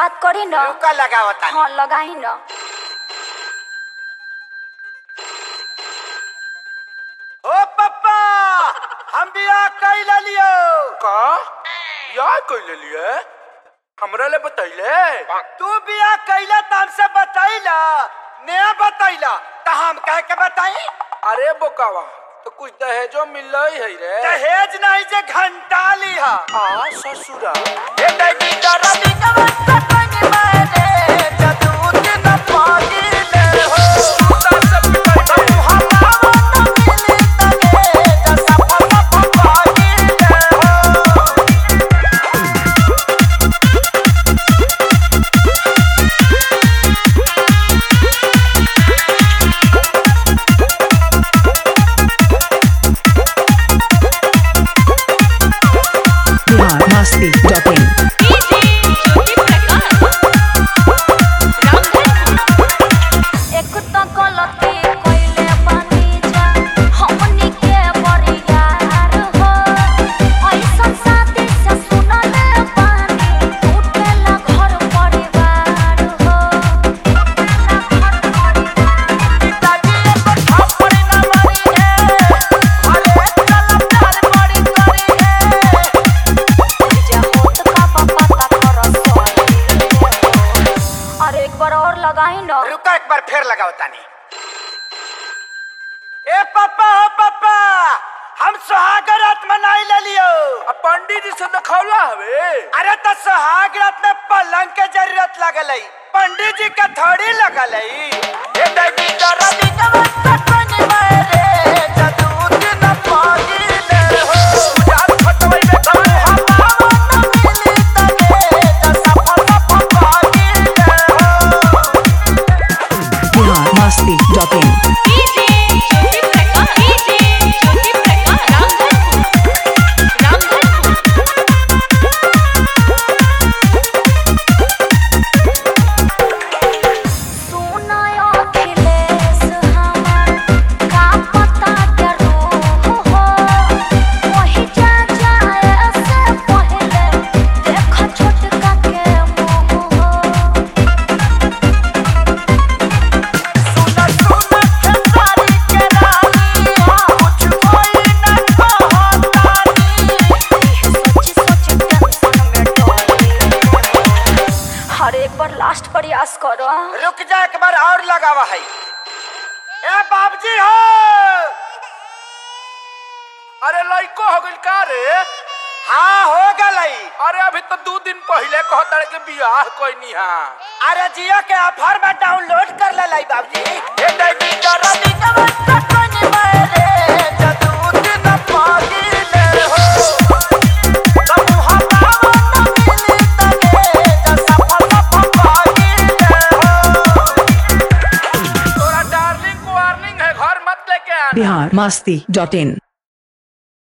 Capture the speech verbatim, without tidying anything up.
बात करी ना। रुका लगावता। हाँ लगाई ना। ओ पप्पा हम बियाह कैला लियो। का बियाह कैले लिए हमरा ले बतैले। तू बियाह कैला त हमसे बतैला नया बतैला त हम कह के बताई। अरे बोकावा तो कुछ दहेजो मिल है रे। दहेज नहीं जे घंटा लिहा। आ ससुरा ए दैनी डरनी कवन सपन मारे जदू दिन पागी ले हो। सुता सब पिटाई हम हम मिले तगे जसा फसा पागी ले हो। Masti dot in. एक तो गलती कइले बानी जा हमनी के परियार हो। ऐसन शादी से सुनले बानी टूटेला घर परिवार हो। पिताजी को थप्पड़ न मारी है अरे चल प्यार बड़ी करी है। जे होत का पता कर सोई। अरे एक बार और लगाई ना। रुका एक बार फिर लगाओ तानी। ए पापा हो पापा हम सुहाग रात मनाई ले लियो। अब पंडित जी से दिखौला हवे। अरे तो सुहाग रात में पलंग के जरूरत लगल है पंडित जी का थोड़ी लगल है। ए दैनी डरनी कवन सपन मारे जदू दिन पागी ले हो। जात खटवई में धरे हम हम मिली तगे जसा फसा पागी ले हो। Masti dot in. एक बार लास्ट प्रयास करो। रुक जा एक बार और लगावा है। ए बाबूजी हो। अरे लइको हो गइल का रे। हाँ हो गई। अरे अभी तो दो दिन पहले कहता के बियाह कोई हा। अरे जियो के ऑफर में डाउनलोड कर ले लाई बाबूजी। ए दैनी डरनी कवन सपन मारे जदू दिन पागी ले हो। तब हम हम मिली तगे जसा फसा पागी ले हो। तोरा डार्लिंग को वार्निंग है घर मत लेके आना। Bihar Masti dot in.